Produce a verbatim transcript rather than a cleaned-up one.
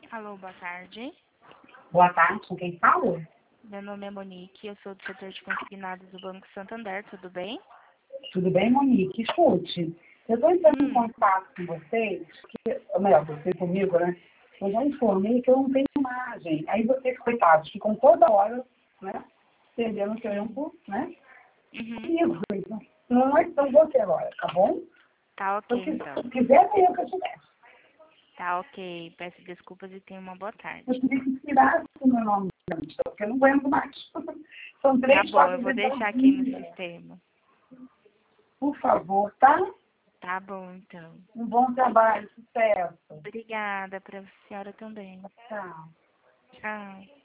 Alô, boa tarde. Boa tarde, com quem fala? Meu nome é Monique, eu sou do setor de consignados do Banco Santander, tudo bem? Tudo bem, Monique? Escute, eu estou entrando em Hum, contato com vocês, que, ou melhor, você comigo, né? Eu já informei que eu não tenho imagem. Aí vocês, coitados, ficam toda hora, né? Perdendo sim. tempo, né? Uhum. E eu, não é tão você agora, tá bom? Tá Se eu ok, quiser, então. se quiser, é eu que eu tiver. Tá ok. Peço desculpas e tenha uma boa Eu tarde. queria que tirasse o meu nome, porque eu não aguento mais. São Tá três, bom, eu quatro vou vezes ao deixar aqui no dia. sistema. Por favor, tá? Tá bom, então. Um bom trabalho, sucesso. Obrigada pra senhora também. Tchau. Tchau.